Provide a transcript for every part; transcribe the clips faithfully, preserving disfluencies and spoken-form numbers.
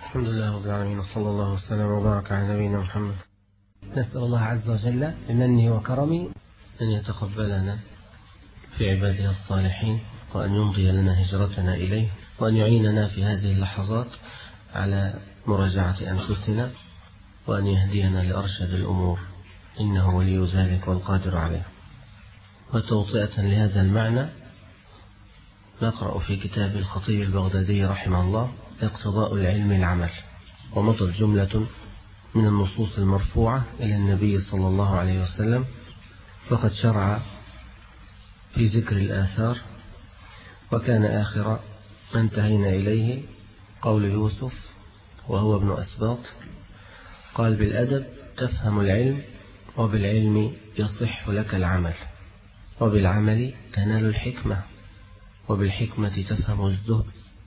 الحمد لله رب العالمين، وصلى الله وسلم وبارك على نبينا محمد. نسأل الله عز وجل بمنه وكرمه أن يتقبلنا في عباده الصالحين، وأن يمضي لنا هجرتنا إليه، وأن يعيننا في هذه اللحظات على مراجعة أنفسنا، وأن يهدينا لأرشد الأمور، إنه ولي ذلك والقادر عليه. وتوطئة لهذا المعنى نقرأ في كتاب الخطيب البغدادي رحمه الله اقتضاء العلم العمل، ومضت جملة من النصوص المرفوعة إلى النبي صلى الله عليه وسلم، وقد شرع في ذكر الآثار، وكان آخر ما انتهينا إليه قول يوسف وهو ابن أسباط قال: بالأدب تفهم العلم، وبالعلم يصح لك العمل، وبالعمل تنال الحكمة، وبالحكمة تفهم الزهد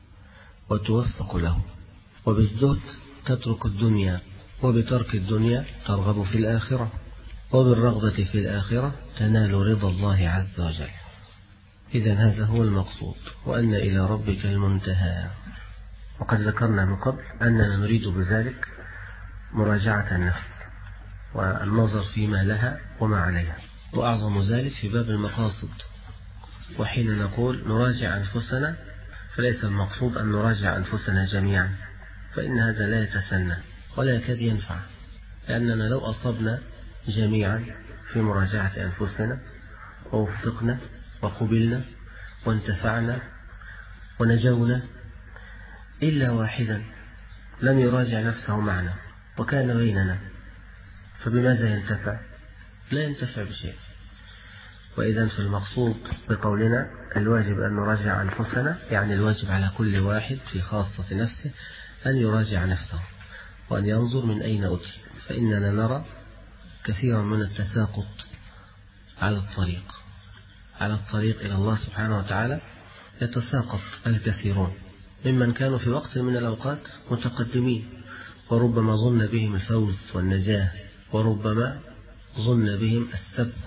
وتوفق له، وبالزهد تترك الدنيا، وبترك الدنيا ترغب في الآخرة، وبالرغبة في الآخرة تنال رضا الله عز وجل. إذن هذا هو المقصود، وأن إلى ربك المنتهى. وقد ذكرنا من قبل أننا نريد بذلك مراجعة النفس والنظر فيما لها وما عليها، وأعظم ذلك في باب المقاصد. وحين نقول نراجع أنفسنا فليس المقصود أن نراجع أنفسنا جميعا، فإن هذا لا يتسنى ولا يكاد ينفع، لأننا لو أصبنا جميعا في مراجعة أنفسنا ووفقنا وقبلنا وانتفعنا ونجونا، إلا واحدا لم يراجع نفسه معنا وكان بيننا، فبماذا ينتفع؟ لا ينتفع بشيء. وإذن في المقصود بقولنا الواجب أن نراجع أنفسنا، يعني الواجب على كل واحد في خاصة نفسه أن يراجع نفسه، وأن ينظر من أين أتي، فإننا نرى كثيرا من التساقط على الطريق على الطريق إلى الله سبحانه وتعالى. يتساقط الكثيرون ممن كانوا في وقت من الأوقات متقدمين، وربما ظن بهم الفوز والنجاة، وربما ظن بهم السبق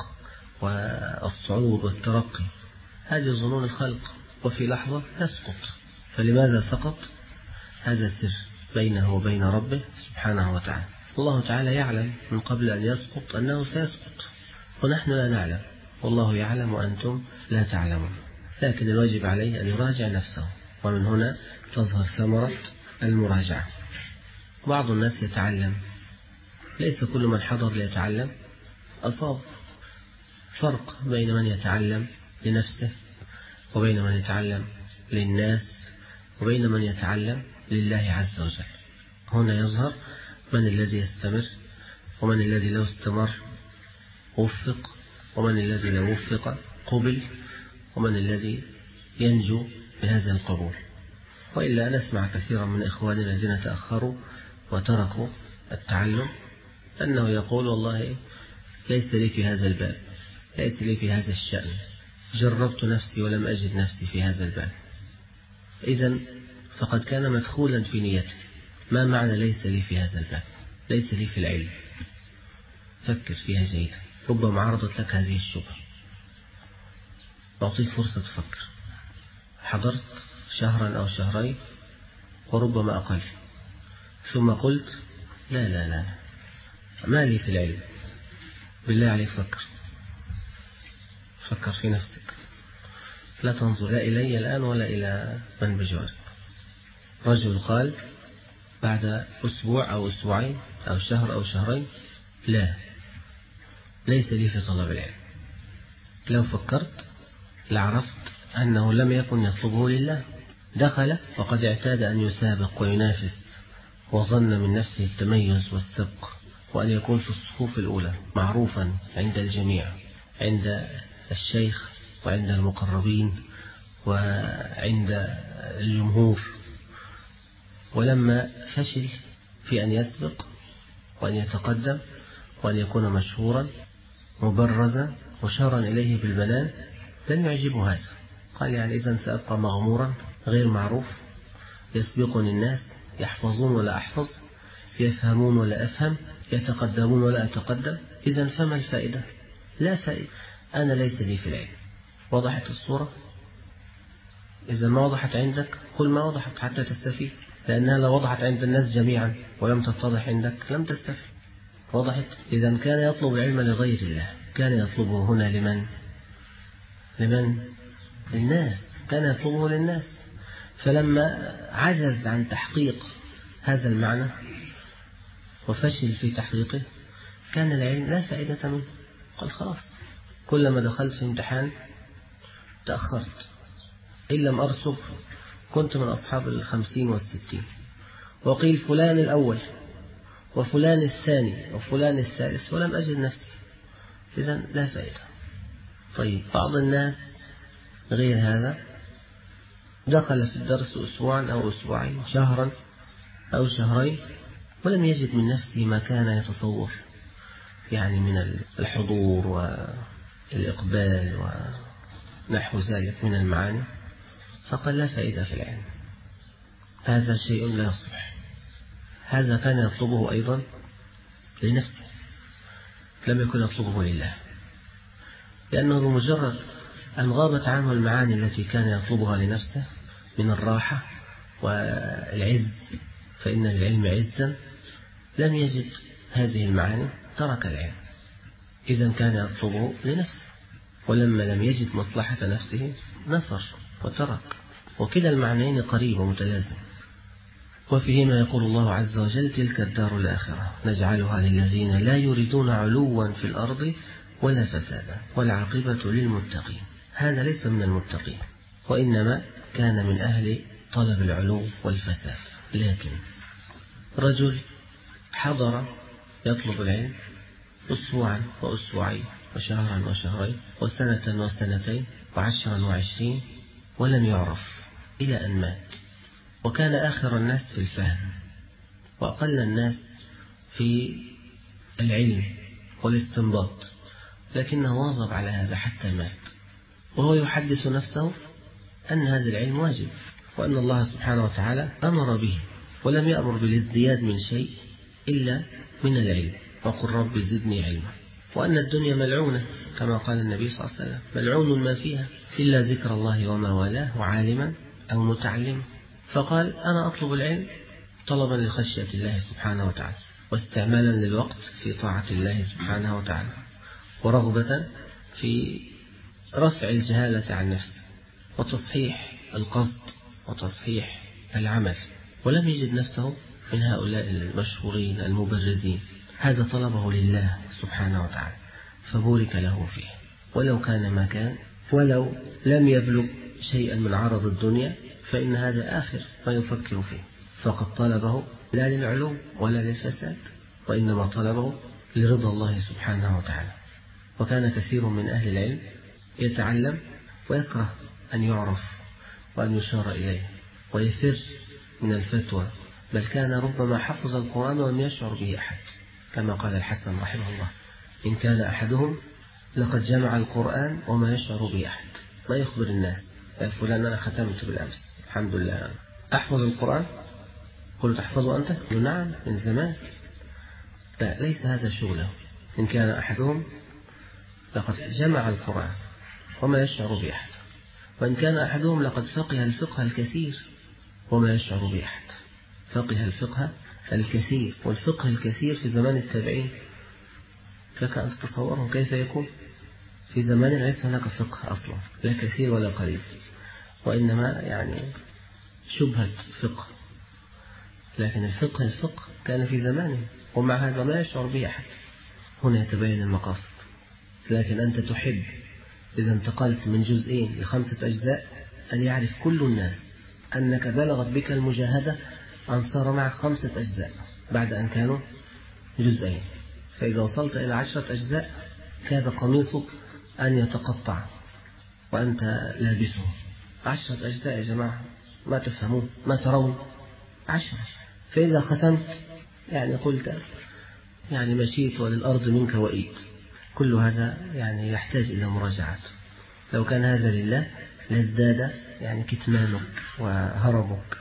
والصعود والترقي. هذه ظنون الخلق، وفي لحظة يسقط. فلماذا سقط؟ هذا سر بينه وبين ربه سبحانه وتعالى. الله تعالى يعلم من قبل أن يسقط أنه سيسقط، ونحن لا نعلم، والله يعلم وأنتم لا تعلمون. لكن الواجب عليه أن يراجع نفسه، ومن هنا تظهر ثمرة المراجعة. بعض الناس يتعلم، ليس كل من حضر ليتعلم أصاب. فرق بين من يتعلم لنفسه، وبين من يتعلم للناس، وبين من يتعلم لله عز وجل. هنا يظهر من الذي يستمر، ومن الذي لو استمر وفق، ومن الذي لو وفق قبل، ومن الذي ينجو بهذا القبول. وإلا نسمع كثيرا من إخواننا الذين تأخروا وتركوا التعلم أنه يقول: والله ليس لي في هذا الباب، ليس لي في هذا الشأن، جربت نفسي ولم أجد نفسي في هذا الباب. إذن فقد كان مدخولا في نيته. ما معنى ليس لي في هذا الباب؟ ليس لي في العلم. فكر فيها جيدا، ربما عرضت لك هذه الشبهة، أعطيك فرصة تفكر. حضرت شهرا أو شهرين وربما أقل، ثم قلت: لا لا لا ما لي في العلم. بالله عليك فكر، فكر في نفسك، لا تنظر لا إلي الآن ولا إلى من بجوارك. رجل قال بعد أسبوع أو أسبوعين أو شهر أو شهرين: لا، ليس لي في طلب العلم. لو فكرت لعرفت أنه لم يكن يطلبه لله. دخل وقد اعتاد أن يسابق وينافس، وظن من نفسه التميز والسبق، وأن يكون في الصفوف الأولى، معروفا عند الجميع، عند الشيخ وعند المقربين وعند الجمهور. ولما فشل في أن يسبق وأن يتقدم وأن يكون مشهورا مبرزا مشارا إليه بالبنان، لم يعجبه هذا. قال: يعني إذن سأبقى مغمورا غير معروف، يسبقني الناس، يحفظون ولا أحفظ، يفهمون ولا أفهم، يتقدمون ولا أتقدم، إذن فما الفائدة؟ لا فائدة. أنا ليس لي في العلم. وضحت الصورة؟ إذا ما وضحت عندك قل ما وضحت حتى تستفيد. لأنها لو وضحت عند الناس جميعا ولم تتضح عندك لم تستفد. وضحت؟ إذا كان يطلب العلم لغير الله، كان يطلبه هنا لمن؟ لمن؟ للناس، كان يطلبه للناس. فلما عجز عن تحقيق هذا المعنى وفشل في تحقيقه كان العلم لا فائدة منه. قال خلاص، كلما دخلت في امتحان تأخرت، إن لم أرسب كنت من أصحاب الخمسين والستين، وقيل فلان الأول وفلان الثاني وفلان الثالث ولم أجد نفسي، إذن لا فائدة. طيب بعض الناس غير هذا دخل في الدرس أسبوعا أو أسبوعين، شهرا أو شهرين، ولم يجد من نفسه ما كان يتصور، يعني من الحضور والإقبال ونحو ذلك من المعاني، فقال لا فائدة في العلم، هذا شيء لا يصلح. هذا كان يطلبه أيضا لنفسه، لم يكن يطلبه لله، لأنه بمجرد أن غابت عنه المعاني التي كان يطلبها لنفسه من الراحة والعز، فإن للعلم عزا، لم يجد هذه المعاني ترك العلم. إذن كان يطلبه لنفسه، ولما لم يجد مصلحة نفسه نفر وترك، وكلا المعنيين قريب ومتلازم. وفيهما يقول الله عز وجل: تلك الدار الآخرة نجعلها للذين لا يريدون علوا في الأرض ولا فسادا والعاقبة للمتقين. هذا ليس من المتقين، وإنما كان من أهل طلب العلو والفساد. لكن رجل حضر يطلب العلم أسبوعا وأسبوعين وشهرا وشهرين وسنة وسنتين وعشرا وعشرين ولم يعرف إلى أن مات، وكان آخر الناس في الفهم وأقل الناس في العلم والاستنباط، لكنه واظب على هذا حتى مات، وهو يحدث نفسه أن هذا العلم واجب، وأن الله سبحانه وتعالى أمر به، ولم يأمر بالازدياد من شيء إلا من العلم، وقل رب زدني علما، وأن الدنيا ملعونة كما قال النبي صلى الله عليه وسلم: ملعون ما فيها إلا ذكر الله وما والاه وعالما أو متعلما. فقال: أنا أطلب العلم طلبا لخشية الله سبحانه وتعالى، واستعمالا للوقت في طاعة الله سبحانه وتعالى، ورغبة في رفع الجهالة عن نفسه وتصحيح القصد وتصحيح العمل، ولم يجد نفسه من هؤلاء المشهورين المبرزين. هذا طلبه لله سبحانه وتعالى، فبورك له فيه، ولو كان ما كان، ولو لم يبلغ شيئا من عرض الدنيا، فإن هذا آخر ما يفكر فيه، فقد طلبه لا للعلو ولا للفساد، وإنما طلبه لرضا الله سبحانه وتعالى. وكان كثير من أهل العلم يتعلم ويكره أن يعرف وأن يشار إليه، ويفر من الفتوى، بل كان ربما حفظ القرآن ولم يشعر به أحد، كما قال الحسن رحمه الله: إن كان أحدهم لقد جمع القرآن وما يشعر به أحد، ما يخبر الناس: يا فلان أنا ختمت بالأمس الحمد لله. تحفظ القرآن؟ قلت تحفظه أنت؟ قلت نعم من زمان. لا، ليس هذا شغله. إن كان أحدهم لقد جمع القرآن وما يشعر به أحد، وإن كان أحدهم لقد فقه الفقه الكثير وما يشعر به أحد. فقه الفقه الكثير، والفقه الكثير في زمان التابعين لك أن تتصوره كيف يكون. في زمان ليس هناك فقه أصلا، لا كثير ولا قليل، وإنما يعني شبهة فقه، لكن الفقه الفقه كان في زمانه، ومع هذا ما يشعر به أحد. هنا يتبين المقاصد. لكن أنت تحب إذا انتقلت من جزئين لخمسة أجزاء أن يعرف كل الناس أنك بلغت بك المجاهدة أن صار معك خمسة أجزاء بعد أن كانوا جزئين، فإذا وصلت إلى عشرة أجزاء كاد قميصك أن يتقطع وأنت لابسه. عشرة أجزاء يا جماعة، ما تفهمون ما ترون عشرة. فإذا ختمت يعني قلت يعني مشيت وللأرض منك وإيد. كل هذا يعني يحتاج إلى مراجعات. لو كان هذا لله لازداد يعني كتمانك وهربك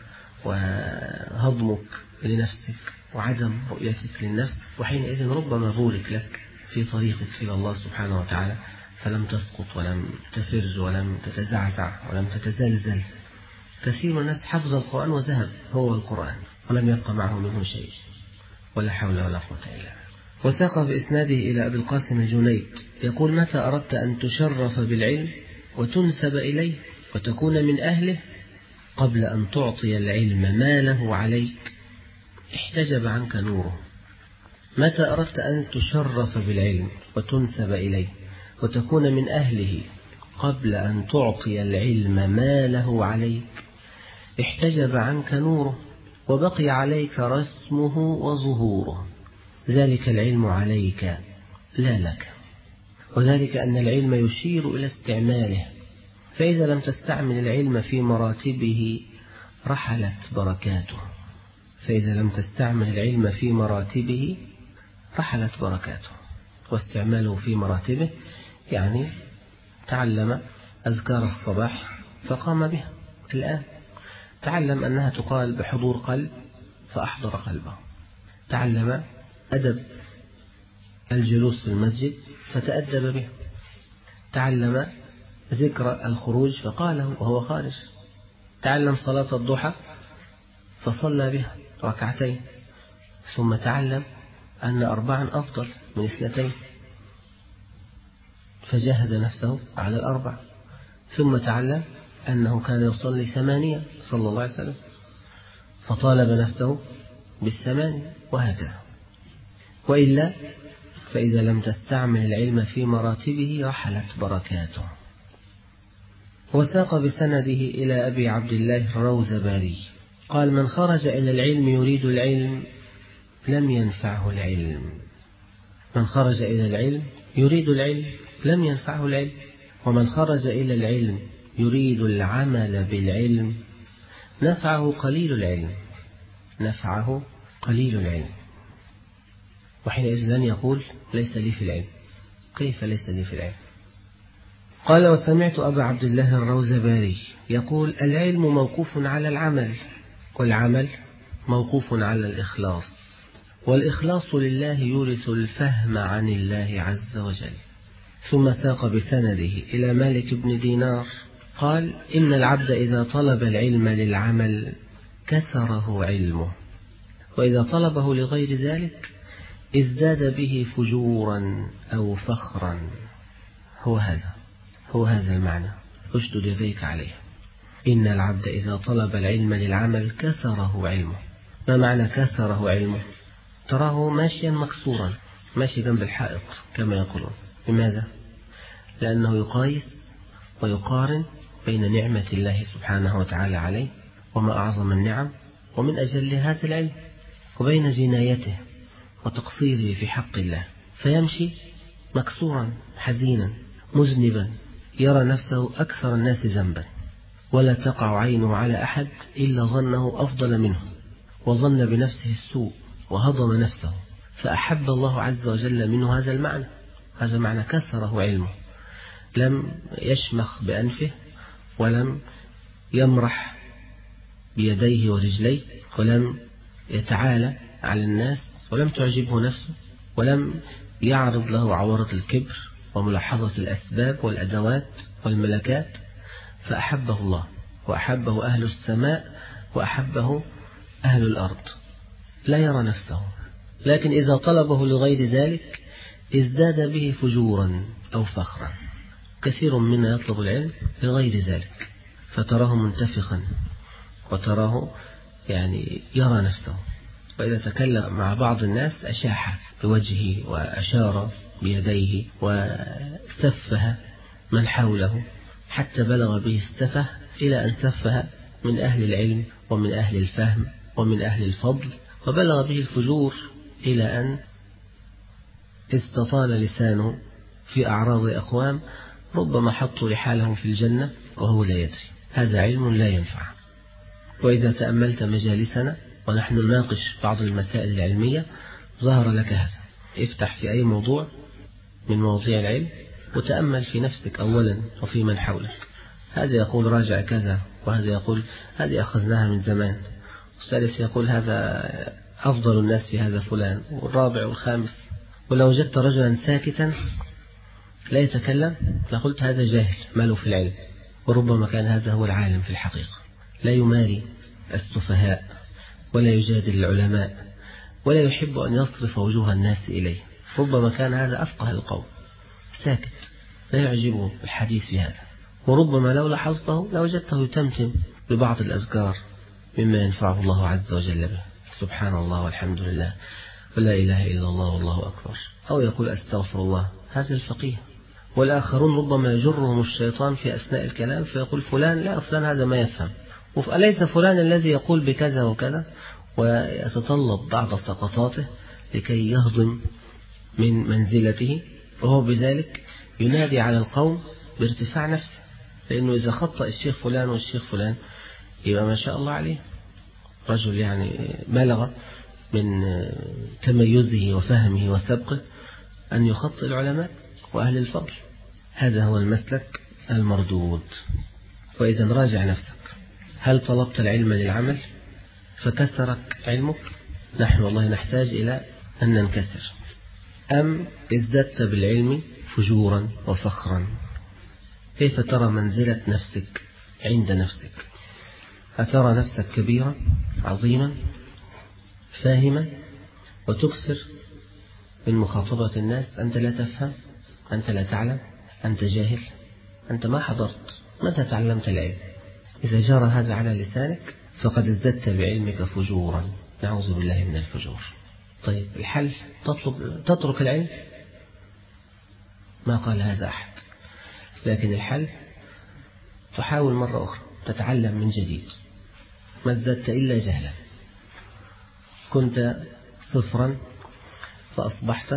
وهضمك لنفسك وعدم رؤيتك للنفس، وحينئذ ربما بورك لك في طريقك إلى الله سبحانه وتعالى، فلم تسقط ولم تفرج ولم تتزعزع ولم تتزلزل. كثير من الناس حفظ القرآن وذهب هو القرآن ولم يبقى معه منه شيء، ولا حول ولا قوة إلا بالله. وساق بإسناده إلى أبي القاسم الجنيد يقول: متى أردت أن تشرف بالعلم وتنسب إليه وتكون من أهله قبل أن تعطي العلم ما له عليك احتجب عنك نوره. متى أردت أن تشرف بالعلم وتنسب إليه وتكون من أهله قبل أن تعطي العلم ما له عليك احتجب عنك نوره وبقي عليك رسمه وظهوره. ذلك العلم عليك لا لك، وذلك أن العلم يشير إلى استعماله، فإذا لم تستعمل العلم في مراتبه رحلت بركاته. فإذا لم تستعمل العلم في مراتبه رحلت بركاته. واستعماله في مراتبه يعني تعلم أذكار الصباح فقام بها. الآن تعلم أنها تقال بحضور قلب فأحضر قلبه. تعلم أدب الجلوس في المسجد فتأدب به. تعلم ذكر الخروج فقاله وهو خارج. تعلم صلاة الضحى فصلى بها ركعتين. ثم تعلم أن أربعا أفضل من اثنتين فجاهد نفسه على الأربع. ثم تعلم أنه كان يصلي ثمانية صلى الله عليه وسلم فطالب نفسه بالثمانية، وهكذا. وإلا فإذا لم تستعمل العلم في مراتبه رحلت بركاته. وساق بسنده إلى أبي عبد الله الروزباري قال: من خرج إلى العلم يريد العلم لم ينفعه العلم. من خرج إلى العلم يريد العلم لم ينفعه العلم. ومن خرج إلى العلم يريد العمل بالعلم نفعه قليل العلم. نفعه قليل العلم. وحينئذ لن يقول ليس لي في العلم. كيف ليس لي في العلم؟ قال: وسمعت أبا عبد الله الروزباري يقول: العلم موقوف على العمل، والعمل موقوف على الإخلاص، والإخلاص لله يورث الفهم عن الله عز وجل. ثم ساق بسنده إلى مالك بن دينار قال: إن العبد إذا طلب العلم للعمل كسره علمه، وإذا طلبه لغير ذلك ازداد به فجورا أو فخرا. هو هذا هو هذا المعنى، اشدد يديك عليه. إن العبد إذا طلب العلم للعمل كسره علمه. ما معنى كسره علمه؟ تراه ماشيا مكسورا، ماشي جنب الحائط كما يقولون. لماذا؟ لأنه يقايس ويقارن بين نعمة الله سبحانه وتعالى عليه وما أعظم النعم ومن أجل هذا العلم، وبين جنايته وتقصيره في حق الله، فيمشي مكسورا حزينا مذنبا يرى نفسه أكثر الناس ذنبا، ولا تقع عينه على أحد إلا ظنه أفضل منه، وظن بنفسه السوء وهضم نفسه، فأحب الله عز وجل منه هذا المعنى. هذا معنى كسره علمه. لم يشمخ بأنفه، ولم يمرح بيديه ورجليه، ولم يتعالى على الناس، ولم تعجبه نفسه، ولم يعرض له عورة الكبر وملاحظة الأسباب والأدوات والملكات، فأحبه الله وأحبه أهل السماء وأحبه أهل الأرض. لا يرى نفسه، لكن إذا طلبه لغير ذلك ازداد به فجورا أو فخرا. كثير منا يطلب العلم لغير ذلك، فتراه منتفخا وتراه يعني يرى نفسه، وإذا تكلم مع بعض الناس أشاح بوجهه وأشار بيديه وسفه من حوله، حتى بلغ به السفه إلى أن سفه من أهل العلم ومن أهل الفهم ومن أهل الفضل، وبلغ به الفجور إلى أن استطال لسانه في أعراض أقوام ربما حطوا رحالهم في الجنة وهو لا يدري. هذا علم لا ينفع. وإذا تأملت مجالسنا ونحن نناقش بعض المسائل العلمية ظهر لك هذا. افتح في أي موضوع من مواضيع العلم وتأمل في نفسك أولا وفي من حولك. هذا يقول راجع كذا، وهذا يقول هذه أخذناها من زمان، والثالث يقول هذا أفضل الناس في هذا فلان، والرابع والخامس. ولو وجدت رجلا ساكتا لا يتكلم لقلت هذا جاهل ماله في العلم، وربما كان هذا هو العالم في الحقيقة، لا يماري السفهاء ولا يجادل العلماء ولا يحب أن يصرف وجوه الناس إليه، ربما كان هذا أفقه القوم، ساكت لا يعجبه الحديث في هذا، وربما لو لاحظته لوجدته يتمتم ببعض الأذكار مما ينفعه الله عز وجل به، سبحان الله والحمد لله ولا إله إلا الله والله أكبر، أو يقول أستغفر الله. هذا الفقيه. والآخرون ربما يجرهم الشيطان في أثناء الكلام فيقول فلان لا فلان هذا ما يفهم، أليس فلان الذي يقول بكذا وكذا، ويتطلب بعض سقطاته لكي يهضم من منزلته، وهو بذلك ينادي على القوم بارتفاع نفسه، لأنه إذا خطأ الشيخ فلان والشيخ فلان يبقى ما شاء الله عليه رجل يعني بلغ من تميزه وفهمه وسبقه أن يخطئ العلماء وأهل الفضل. هذا هو المسلك المردود. وإذا راجع نفسك، هل طلبت العلم للعمل فكسرك علمك؟ نحن والله نحتاج إلى أن ننكسر، أم ازددت بالعلم فجورا وفخرا؟ كيف ترى منزلة نفسك عند نفسك؟ أترى نفسك كبيرا عظيما فاهما وتكسر من مخاطبة الناس؟ أنت لا تفهم، أنت لا تعلم، أنت جاهل، أنت ما حضرت، متى تعلمت العلم؟ إذا جرى هذا على لسانك فقد ازددت بعلمك فجورا، نعوذ بالله من الفجور. طيب الحل تطلب تترك العلم؟ ما قال هذا أحد، لكن الحل تحاول مرة أخرى تتعلم من جديد. ما ازددت إلا جهلا، كنت صفرا فأصبحت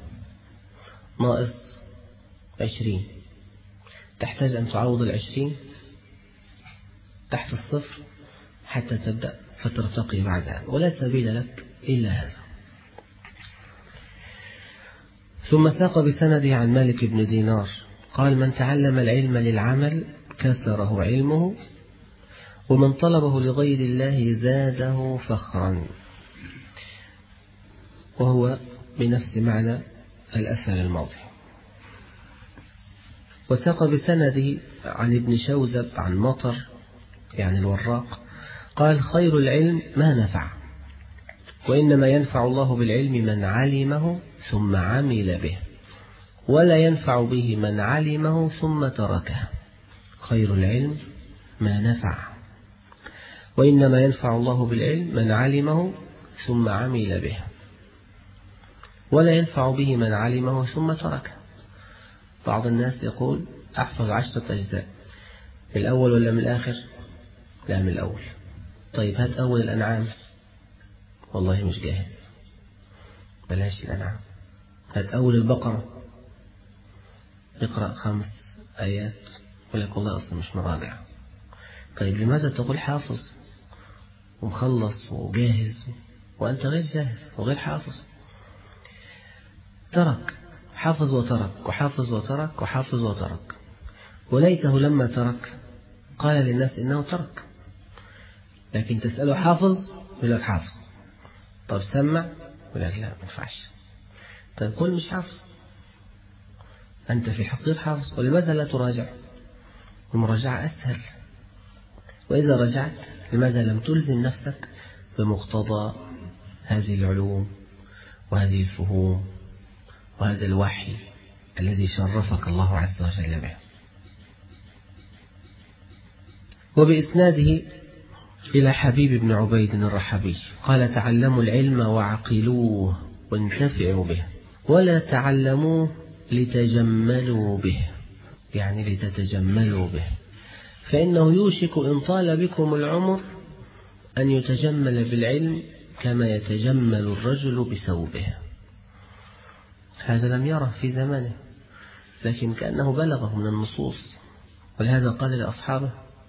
ناقص عشرين، تحتاج أن تعوض العشرين تحت الصفر حتى تبدأ فترتقي بعدها، ولا سبيل لك إلا هذا. ثم ساق بسنده عن مالك بن دينار قال: من تعلم العلم للعمل كسره علمه، ومن طلبه لغير الله زاده فخرا. وهو بنفس معنى الأثر الماضي. وساق بسنده عن ابن شوذب عن مطر يعني الوراق قال: خير العلم ما نفع، وإنما ينفع الله بالعلم من علمه ثم عمل به، ولا ينفع به من علمه ثم تركه. خير العلم ما نفع، وإنما ينفع الله بالعلم من علمه ثم عمل به، ولا ينفع به من علمه ثم تركه. بعض الناس يقول: أحفظ عشرة أجزاء، من الأول ولا من الآخر؟ لا، من الأول. طيب هات أول الأنعام، والله مش جاهز، بلاش الأنعام. هات أول البقرة، اقرأ خمس آيات، ولك والله أصلا مش مراجع. طيب لماذا تقول حافظ ومخلص وجاهز وأنت غير جاهز وغير حافظ؟ ترك، حافظ وترك وحافظ وترك وحافظ وترك، وليته لما ترك قال للناس إنه ترك. لكن تسأله حافظ يقول لك حافظ. طب سمع يقول لك لا ما ينفعش. طيب قل مش حافظ، أنت في الحقيقة حافظ، ولماذا لا تراجع؟ المراجعة أسهل. وإذا رجعت لماذا لم تلزم نفسك بمقتضى هذه العلوم وهذه الفهوم وهذا الوحي الذي شرفك الله عز وجل به؟ وبإسناده إلى حبيب بن عبيد الرحبي قال: تعلموا العلم وعقلوه وانتفعوا به، ولا تعلموه لتجملوا به، يعني لتتجملوا به، فإنه يوشك إن طال بكم العمر أن يتجمل بالعلم كما يتجمل الرجل بثوبه. هذا لم يره في زمانه، لكن كأنه بلغه من النصوص، ولهذا قال لأصحابه: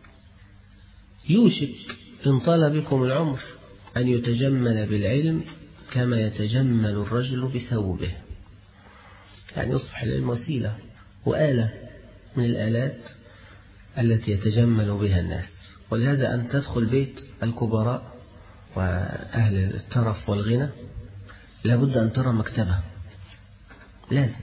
يوشك إن طال بكم العمر أن يتجمل بالعلم كما يتجمل الرجل بثوبه، يعني يصبح العلم وسيلة وآلة من الآلات التي يتجمل بها الناس. ولهذا أن تدخل بيت الكبراء وأهل الترف والغنى لابد أن ترى مكتبة، لازم.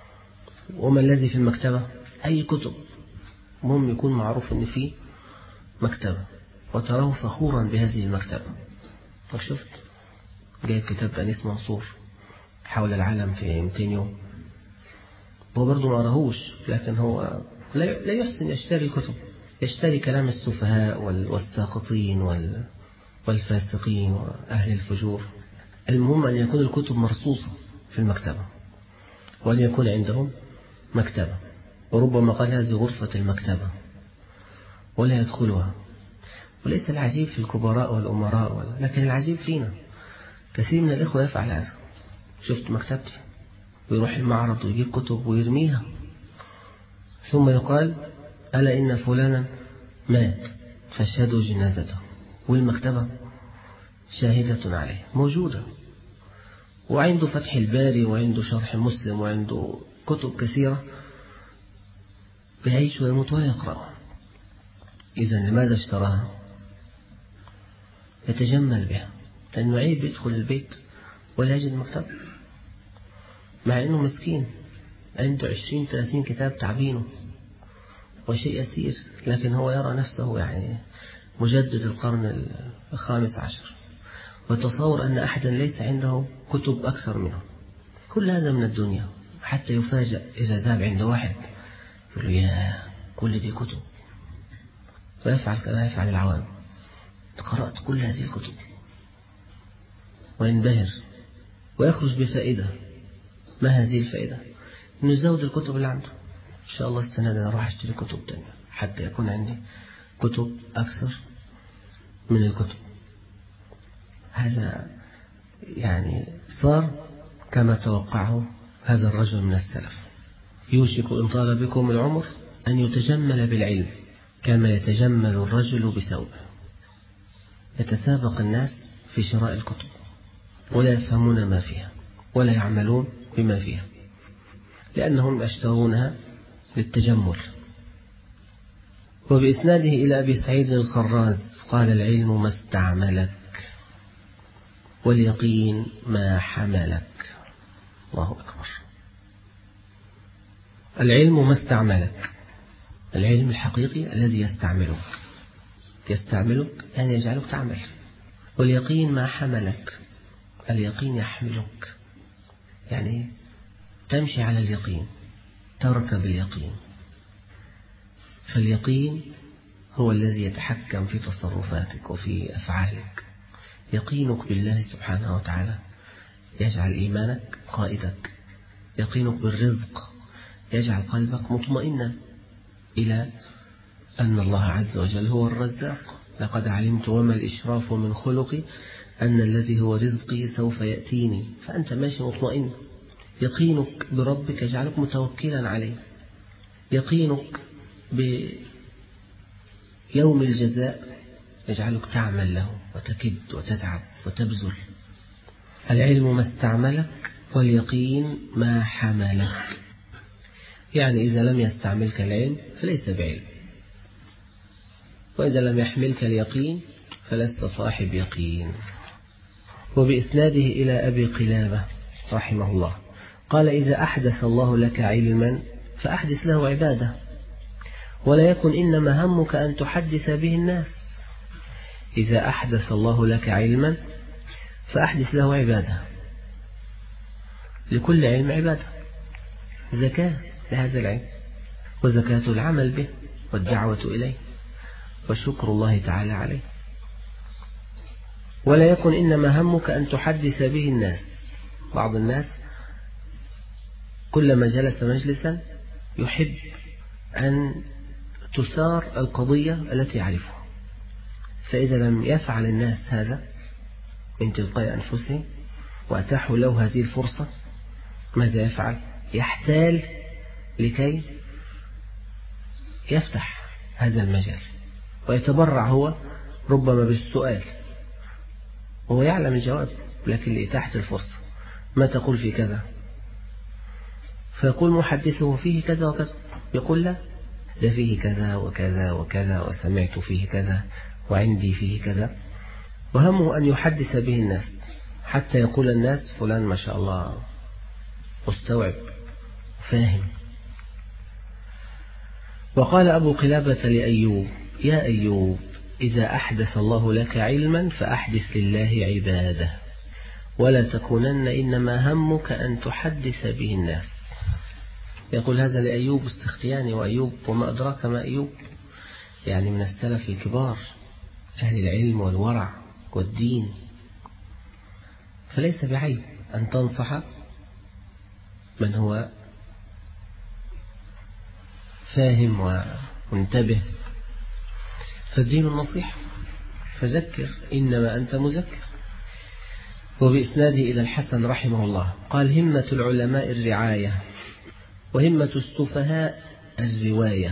وما الذي في المكتبة؟ أي كتب، مهم يكون معروف أن فيه مكتبة وتراه فخورا بهذه المكتبة. وشفت جايب كتاب أنيس منصور حول العالم في مئتين يوم، هو برضو ما رهوش، لكن هو لا يحسن يشتري كتب، يشتري كلام السفهاء والساقطين والفاسقين وأهل الفجور. المهم أن يكون الكتب مرصوصة في المكتبة، وأن يكون عندهم مكتبة، وربما قال هذه غرفة المكتبة ولا يدخلها. وليس العجيب في الكبراء والأمراء، لكن العجيب فينا. كثير من الإخوة يفعل هذا. شفت مكتبتي، ويروح المعرض ويجيب كتب ويرميها، ثم يقال ألا إن فلانا مات فاشهدوا جنازته، والمكتبة شاهدة عليه موجودة، وعنده فتح الباري وعنده شرح مسلم وعنده كتب كثيرة، بيعيش ويموت ولا يقرأ. إذن لماذا اشتراها؟ يتجمل بها، لأنه عيب يدخل البيت ولا يجد مكتب، مع أنه مسكين عنده عشرين ثلاثين كتاب تعبينه وشيء يسير، لكن هو يرى نفسه يعني مجدد القرن الخامس عشر، وتصور أن أحدا ليس عنده كتب أكثر منه. كل هذا من الدنيا، حتى يفاجأ إذا ذهب عند واحد يقول يا كل دي كتب، ويفعل كما يفعل العوام، قرأت كل هذه الكتب، وينبهر ويخرج بفائدة. ما هذه الفائدة؟ إنه يزود الكتب اللي عنده. إن شاء الله السنة دي أنا أروح أشتري كتب تانية حتى يكون عندي كتب أكثر من الكتب. هذا يعني صار كما توقعه هذا الرجل من السلف. يوشك إن طال بكم العمر أن يتجمل بالعلم كما يتجمل الرجل بثوبه. يتسابق الناس في شراء الكتب ولا يفهمون ما فيها ولا يعملون بما فيها، لأنهم يشترونها للتجمل. وبإسناده إلى أبي سعيد الخراز قال العلم ما استعملك واليقين ما حملك. الله أكبر. العلم ما استعملك، العلم الحقيقي الذي يستعملك يستعملك يعني يجعلك تعمل. واليقين ما حملك، اليقين يحملك يعني تمشي على اليقين، تركب اليقين. فاليقين هو الذي يتحكم في تصرفاتك وفي أفعالك. يقينك بالله سبحانه وتعالى يجعل إيمانك قائدك. يقينك بالرزق يجعل قلبك مطمئنا إلى أن الله عز وجل هو الرزاق. لقد علمت وما الإشراف من خلقي أن الذي هو رزقي سوف يأتيني، فأنت ماشي مطمئن. يقينك بربك يجعلك متوكلا عليه. يقينك بيوم الجزاء يجعلك تعمل له وتكد وتتعب وتبذل. العلم ما استعملك واليقين ما حملك، يعني إذا لم يستعملك العلم فليس بعلم، وإذا لم يحملك اليقين فلست صاحب يقين. وبإسناده إلى أبي قلابة رحمه الله قال إذا أحدث الله لك علما فأحدث له عبادة، ولا يكن إنما همك أن تحدث به الناس. إذا أحدث الله لك علما فأحدث له عبادة. لكل علم عبادة، زكاة لهذا العلم، وزكاة العمل به والدعوة إليه وشكر الله تعالى عليه. ولا يكن إنما همك أن تحدث به الناس. بعض الناس كلما جلس مجلسا يحب أن تثار القضية التي يعرفها، فإذا لم يفعل الناس هذا من تلقاء أنفسهم وأتاحوا له هذه الفرصة، ماذا يفعل؟ يحتال لكي يفتح هذا المجال ويتبرع هو ربما بالسؤال، وهو يعلم الجواب لكن لإتاحة الفرصة. ما تقول في كذا؟ فيقول محدثه فيه كذا وكذا، يقول لا ده فيه كذا وكذا وكذا وسمعت فيه كذا وعندي فيه كذا، وهمه أن يحدث به الناس حتى يقول الناس فلان ما شاء الله مستوعب فاهم. وقال أبو قلابة لأيوب يا أيوب إذا أحدث الله لك علما فأحدث لله عبادة ولا تكونن إنما همك أن تحدث به الناس. يقول هذا لأيوب السختياني، وأيوب وما أدراك ما أيوب، يعني من السلف الكبار أهل العلم والورع والدين. فليس بعيب أن تنصح من هو فاهم ومنتبه، فالدين النصيحة، فذكر إنما أنت مذكر. وبإسناده إلى الحسن رحمه الله قال: همة العلماء الرعاية وهمة السفهاء الرواية.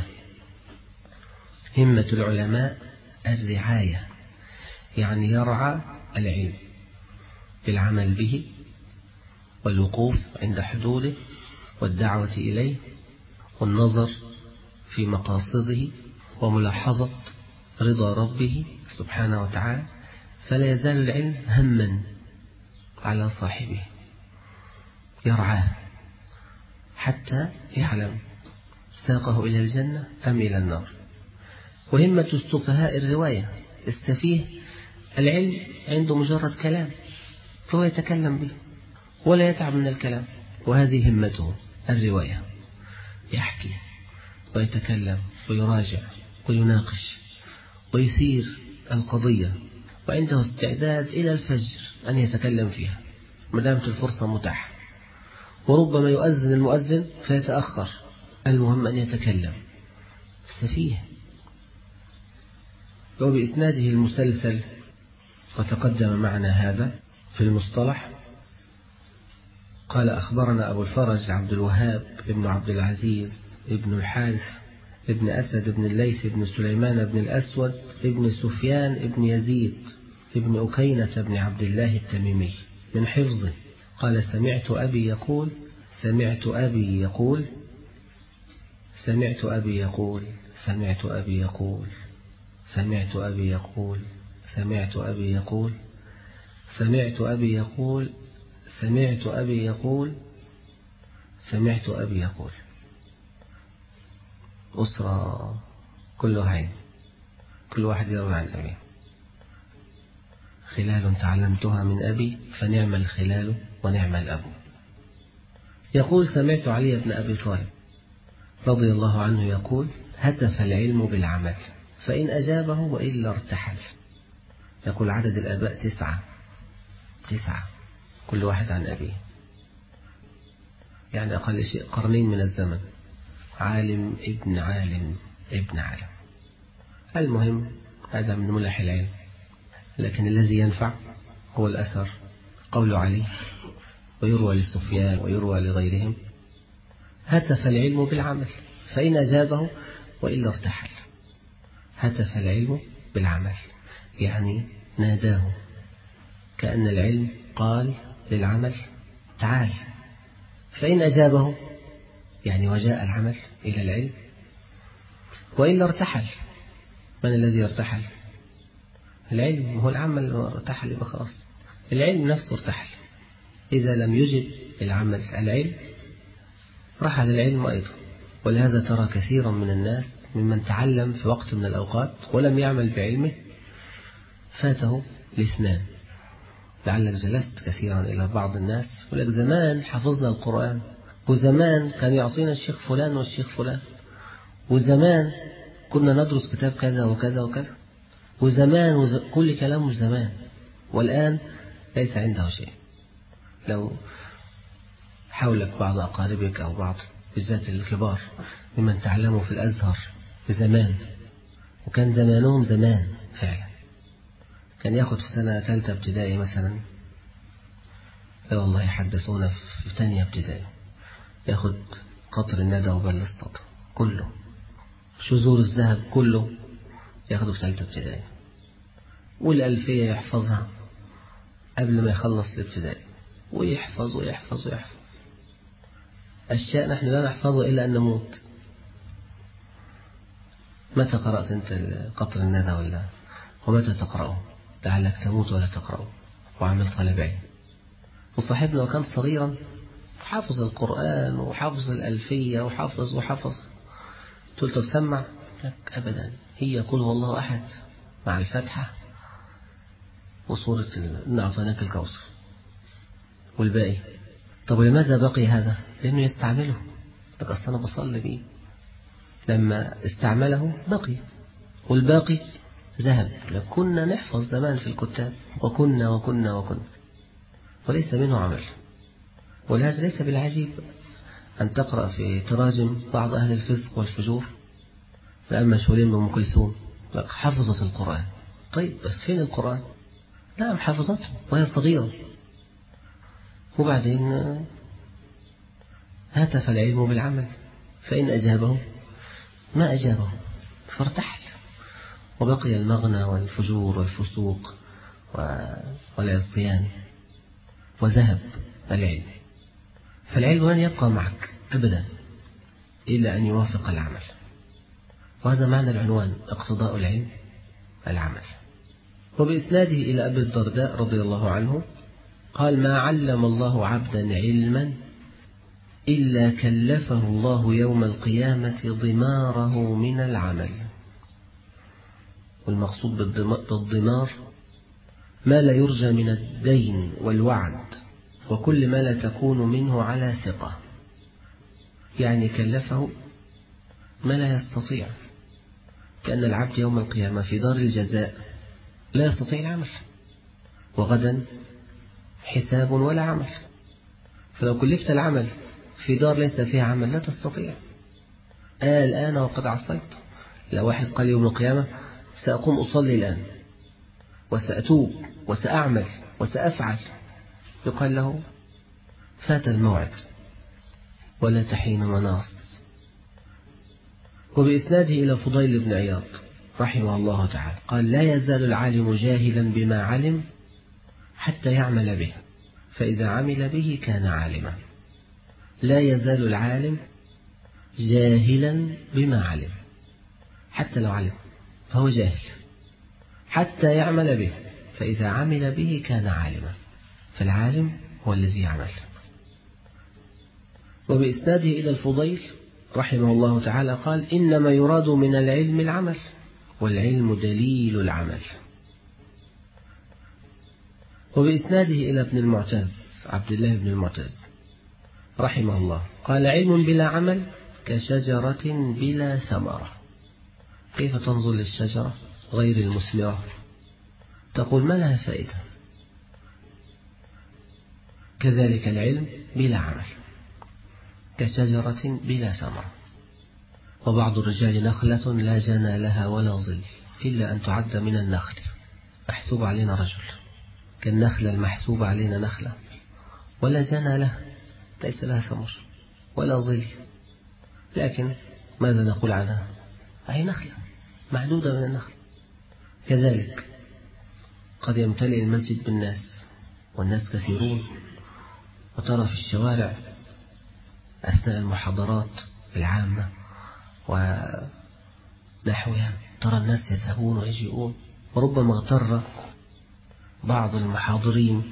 همة العلماء الرعاية يعني يرعى العلم بالعمل به والوقوف عند حدوده والدعوة إليه والنظر في مقاصده وملاحظة رضا ربه سبحانه وتعالى، فلا يزال العلم هما على صاحبه يرعاه حتى يعلم ساقه إلى الجنة أم إلى النار. وهمة السفهاء الرواية، السفيه العلم عنده مجرد كلام فهو يتكلم به ولا يتعب من الكلام، وهذه همته الرواية، يحكي ويتكلم ويراجع ويناقش ويثير القضية، وعنده استعداد إلى الفجر أن يتكلم فيها مدامة الفرصة متاحة، وربما يؤذن المؤذن فيتأخر، المهم أن يتكلم. سفيه. وبإسناده المسلسل، وتقدم معنا هذا في المصطلح، قال: أخبرنا أبو الفرج عبد الوهاب ابن عبد العزيز ابن الحارث ابن أسد ابن الليث ابن سليمان ابن الأسود ابن سفيان ابن يزيد ابن أكينة ابن عبد الله التميمي من حفظه قال: سمعت أبي يقول سمعت أبي يقول سمعت أبي يقول سمعت أبي يقول سمعت أبي يقول سمعت أبي يقول سمعت أبي يقول سمعت أبي يقول سمعت أبي يقول. أسرة كلها عين، كل واحد يروي عن أبيه. خلال تعلمتها من أبي فنعم الخلال ونعم الأب. يقول: سمعت علي بن أبي طالب رضي الله عنه يقول: هتف العلم بالعمل فإن أجابه وإلا ارتحل. يقول: عدد الآباء تسعة تسعة كل واحد عن أبيه، يعني أقل شيء قرنين من الزمن، عالم ابن عالم ابن عالم. المهم هذا من ملح العلم، لكن الذي ينفع هو الأثر. قول علي ويروى لسفيان ويروى لغيرهم: هتف العلم بالعمل فإن أجابه وإلا ارتحل. هتف العلم بالعمل يعني ناداه، كأن العلم قال للعمل: تعال. فإن أجابه يعني وجاء العمل إلى العلم، وإلا ارتحل. من الذي يرتحل؟ العلم. هو العمل ارتحل يبقى خلاص، العلم نفسه ارتحل. إذا لم يجب العمل العلم رحل العلم أيضا. ولهذا ترى كثيرا من الناس ممن تعلم في وقت من الأوقات ولم يعمل بعلمه فاته الاثنان. لعلك جلست كثيرا إلى بعض الناس يقول لك: زمان حفظنا القرآن، وزمان كان يعطينا الشيخ فلان والشيخ فلان، وزمان كنا ندرس كتاب كذا وكذا وكذا، وزمان وز... كل كلامه زمان، والآن ليس عنده شيء. لو حولك بعض أقاربك أو بعض بالذات الكبار ممن تعلموا في الأزهر بزمان، وكان زمانهم زمان فعلا، كان يأخذ في سنة ثالثة ابتدائي مثلا، لا والله يحدثونا في ثانية ابتدائي يأخذ قطر الندى وبل السطر كله، شذور الذهب كله يأخذه في ثالثة ابتدائي، والألفية يحفظها قبل ما يخلص الابتدائي، ويحفظ ويحفظ ويحفظ أشياء نحن لا نحفظه إلا أن نموت. متى قرأت أنت قطر الندى ولا ومتى تقرأه؟ لعلك تموت ولا تقرأه وعمل طالب علم. وصاحبنا وكان صغيرا حافظ القرآن وحافظ الألفية وحافظ وحافظ، قلت له: طب سمع؟ لك أبدا، هي قل هو الله أحد مع الفاتحة وصورة إن أعطيناك الكوثر والباقي. طب لماذا بقي هذا؟ لأنه يستعمله، لك أصل أنا بصلي بيه، لما استعمله بقي، والباقي ذهب. كنا نحفظ زمان في الكتاب وكنا وكنا وكنا وليس منه عمل. ولهذا ليس بالعجيب أن تقرأ في تراجم بعض أهل الفسق والفجور الآن مشهورين بأم كلثوم، لك حفظت القرآن. طيب بس فين القرآن؟ نعم حفظته وهي صغيرة، وبعدين هاتف العلم بالعمل، فإن أجابه ما أجابه فارتحل، وبقي المغنى والفجور والفسوق والعصيان وذهب العلم. فالعلم لن يبقى معك أبدا إلا أن يوافق العمل، وهذا معنى العنوان اقتضاء العلم العمل. وبإسناده إلى أبي الدرداء رضي الله عنه قال: ما علم الله عبدا علما إلا كلفه الله يوم القيامة ضماره من العمل. والمقصود بالضمار ما لا يرجى من الدين والوعد وكل ما لا تكون منه على ثقة، يعني كلفه ما لا يستطيع، كأن العبد يوم القيامة في دار الجزاء لا يستطيع العمل، وغدا حساب ولا عمل. فلو كلفت العمل في دار ليس فيها عمل لا تستطيع. آه الآن وقد عصيت. لو واحد قال يوم القيامة سأقوم أصلي الآن وسأتوب وسأعمل وسأفعل، يقال له فات الموعد ولا تحين مناص. وبإسناده إلى فضيل بن عياض رحمه الله تعالى قال: لا يزال العالم جاهلا بما علم حتى يعمل به، فإذا عمل به كان عالما. لا يزال العالم جاهلا بما علم، حتى لو علم فهو جاهل، حتى يعمل به، فإذا عمل به كان عالما. فالعالم هو الذي يعمل. وبإسناده إلى الفضيل رحمه الله تعالى قال: إنما يراد من العلم العمل، والعلم دليل العمل. وبإسناده إلى ابن المعتز عبد الله بن المعتز رحمه الله قال: علم بلا عمل كشجرة بلا ثمرة. كيف تنظر للشجرة غير المثمرة تقول ما لها فائدة؟ كذلك العلم بلا عمل كشجرة بلا ثمرة. وبعض الرجال نخلة لا جنى لها ولا ظل إلا أن تعد من النخل، محسوب علينا رجل كالنخلة المحسوب علينا نخلة، ولا جنى لها، ليس لها ثمر ولا ظل، لكن ماذا نقول عنها؟ أي نخلة معدودة من النخل. كذلك قد يمتلئ المسجد بالناس والناس كثيرون، وترى في الشوارع أثناء المحاضرات العامة ونحوها ترى الناس يذهبون ويجيئون، وربما اغتر بعض المحاضرين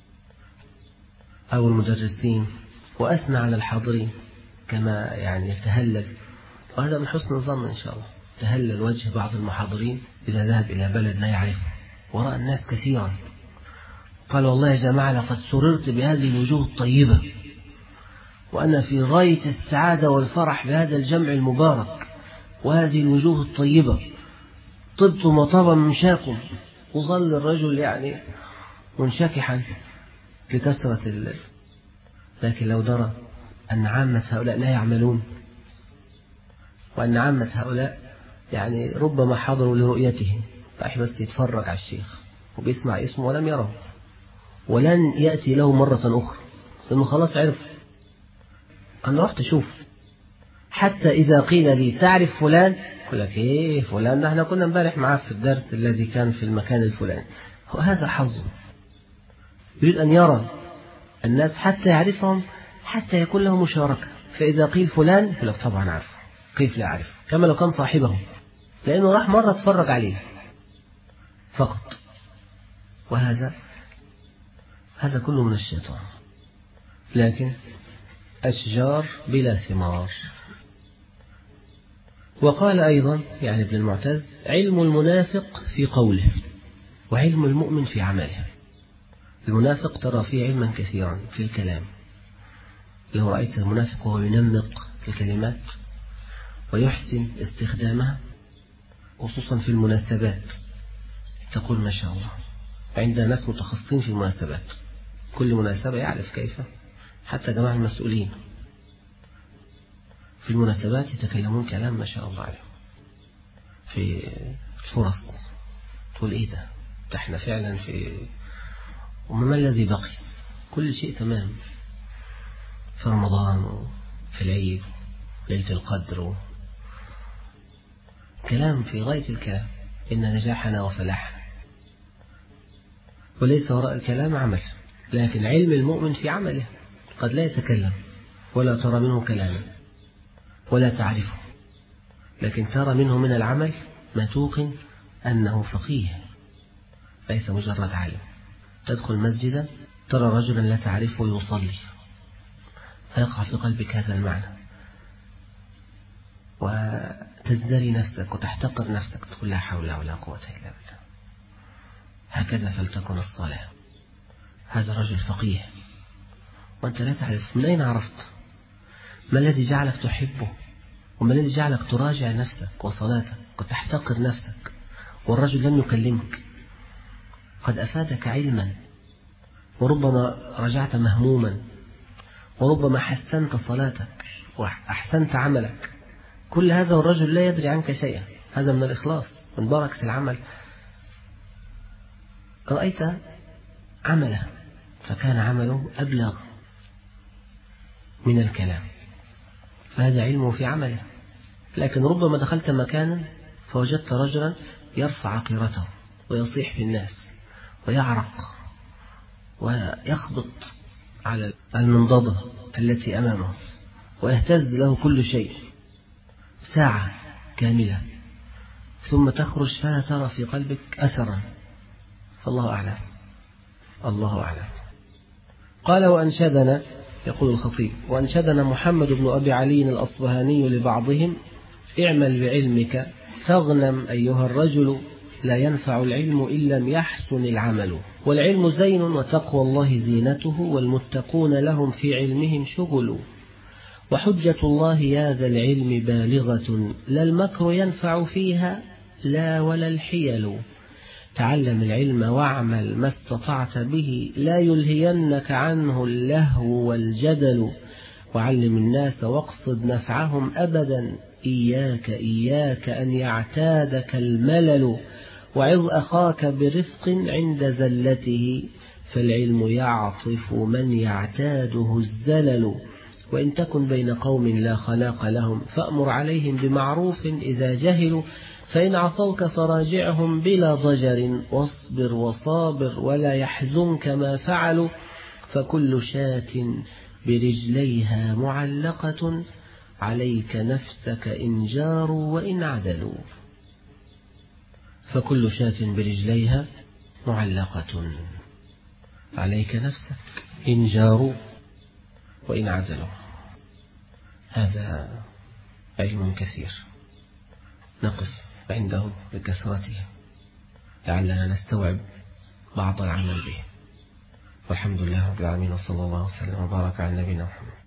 أو المدرسين وأثنى على الحاضرين كما يعني يتهلل، وهذا من حسن الظن إن شاء الله. تهلل وجه بعض المحاضرين إذا ذهب إلى بلد لا يعرفه ورأى الناس كثيرا، قال: والله يا جماعة لقد سررت بهذه الوجوه الطيبة، وأنا في غاية السعادة والفرح بهذا الجمع المبارك وهذه الوجوه الطيبة، طبتم وطاب ممشاكم. وظل الرجل يعني منشكحا لكثرة الليل. لكن لو درى أن عامة هؤلاء لا يعملون، وأن عامة هؤلاء يعني ربما حضروا لرؤيته، راح بس يتفرج على الشيخ وبيسمع اسمه ولم يره، ولن يأتي له مرة أخرى لأنه خلاص عرف. أنا رحت أشوف، حتى إذا قيل لي تعرف فلان، يقول لك إيه فلان ده احنا كنا امبارح معاه في الدرس الذي كان في المكان الفلاني. وهذا حظه، يريد أن يرى الناس حتى يعرفهم، حتى يكون له مشاركة. فإذا قيل فلان يقول لك طبعا عارف، كيف لا أعرف، كما لو كان صاحبه، لأنه راح مرة اتفرج عليه فقط. وهذا هذا كله من الشيطان. لكن أشجار بلا ثمار. وقال أيضا يعني ابن المعتز: علم المنافق في قوله، وعلم المؤمن في عمله. المنافق ترى فيه علما كثيرا في الكلام، لو رأيت المنافق وهو ينمق الكلمات ويحسن استخدامها خصوصا في المناسبات، تقول ما شاء الله. عند ناس متخصصين في المناسبات، كل مناسبة يعرف كيف، حتى جماعة المسؤولين في المناسبات يتكلمون كلام ما شاء الله عليهم. في الفرص تقول ايه ده، ده احنا فعلا في، وما الذي بقي، كل شيء تمام في رمضان وفي العيد ليلة القدر، كلام في غاية الكلام، إن نجاحنا وفلاحنا. وليس وراء الكلام عمل، لكن علم المؤمن في عمله، قد لا يتكلم ولا ترى منه كلاما ولا تعرفه، لكن ترى منه من العمل ما توقن أنه فقيه ليس مجرد عالم. تدخل مسجدا ترى رجلا لا تعرفه يصلي، فيقع في قلبك هذا المعنى، وتزدري نفسك وتحتقر نفسك، تقول لا حول ولا قوة إلا بالله. هكذا فلتكن الصلاة. هذا رجل فقيه وأنت لا تعرف. من أين عرفت؟ ما الذي جعلك تحبه؟ وما الذي جعلك تراجع نفسك وصلاتك وتحتقر نفسك والرجل لم يكلمك؟ قد أفادك علما، وربما رجعت مهموما، وربما حسنت صلاتك وأحسنت عملك، كل هذا والرجل لا يدري عنك شيئا. هذا من الإخلاص، من بركة العمل. رأيت عمله فكان عمله أبلغ من الكلام، فهذا علمه في عمله. لكن ربما دخلت مكانا فوجدت رجلا يرفع عقيرته ويصيح في الناس ويعرق ويخبط على المنضدة التي أمامه ويهتز له كل شيء ساعة كاملة، ثم تخرج فلا ترى في قلبك أثرا. فالله أعلم، الله أعلم. قال: وأنشدنا، يقول الخطيب: وأنشدنا محمد بن أبي علي الأصبهاني لبعضهم: اعمل بعلمك تغنم أيها الرجل، لا ينفع العلم إن لم يحسن العمل. والعلم زين وتقوى الله زينته، والمتقون لهم في علمهم شغل. وحجة الله يا ذا العلم بالغة، لا المكر ينفع فيها لا ولا الحيل. تعلم العلم واعمل ما استطعت به، لا يلهينك عنه اللهو والجدل. وعلم الناس واقصد نفعهم أبدا، إياك إياك أن يعتادك الملل. وعظ أخاك برفق عند زلته، فالعلم يعطف من يعتاده الزلل. وإن تكن بين قوم لا خلاق لهم، فأمر عليهم بمعروف إذا جهلوا. فإن عصوك فراجعهم بلا ضجر، واصبر وصابر ولا يحزنك ما فعلوا. فكل شاة برجليها معلقة، عليك نفسك إن جاروا وإن عدلوا. فكل شاة برجليها معلقة، عليك نفسك إن جاروا وإن عدلوا. هذا علم كثير نقف عنده بكثرته لعلنا نستوعب بعض العمل به. والحمد لله رب العالمين، وصلى الله وسلم وبارك على نبينا محمد.